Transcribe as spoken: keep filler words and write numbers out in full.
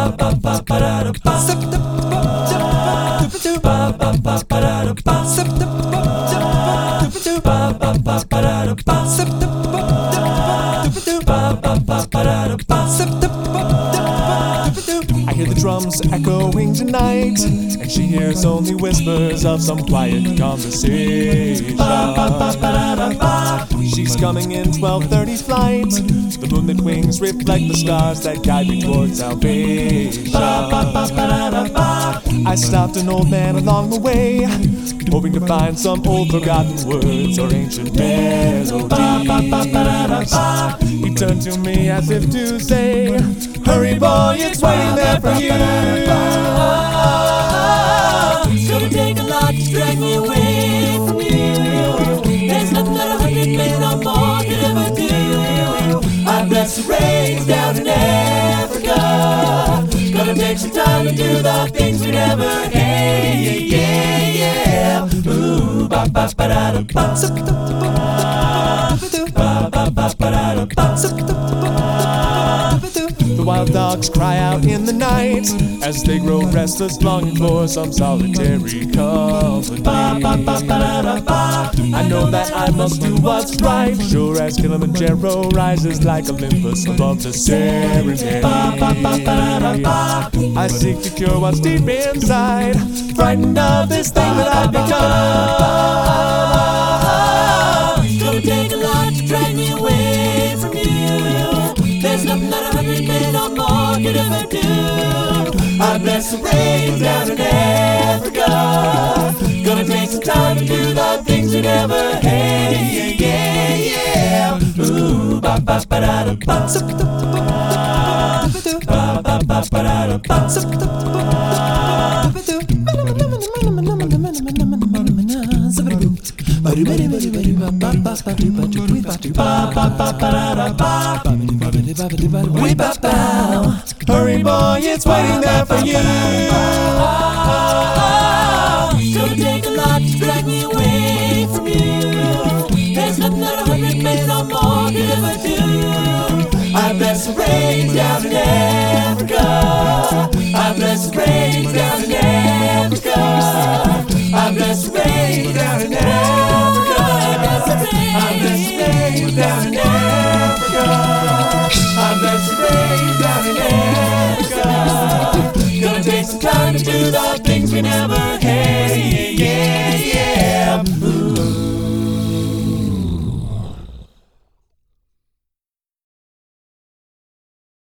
I hear the drums echoing tonight, and she hears only whispers of some quiet conversation. She's coming in twelve thirty flight. The moonlit wings reflect the stars that guide me towards salvation. I stopped an old man along the way, hoping to find some old forgotten words or ancient melodies. He turned to me as if to say, "Hurry boy, it's waiting there for you." It's gonna take a lot to drag me away from you. There's nothing that a hundred men or more could ever do. I bless the rains down in Africa. It's gonna take some time to do the things we never. Hey, yeah, yeah. Ooh, ba ba ba da da ba. Ba ba ba ba da da ba. The wild dogs cry out in the night as they grow restless, longing for some solitary company. I know that I must do what's right, sure as Kilimanjaro rises like Olympus above the Serengeti. I seek to cure what's deep inside, frightened of this thing that I've become. It's gonna take a lot to drag me away from you. There's nothing that a hundred men or more could ever do. I bless the rains down in Africa. Gonna take some time to do the things we never. Hey, yeah, yeah. Ooh, ba ba ba da da ba. Ba ba ba ba da da ba. We bow bow. Hurry boy, it's waiting there for you. It's gonna take a lot to drag me away from you. There's nothing that a hundred men or more could ever do. I bless the rains down in Africa. I bless the rains down in Africa. I bless the rains down in Africa. I bless the rains down in Africa. I bless the rains down in Africa. Gonna take some time to do the things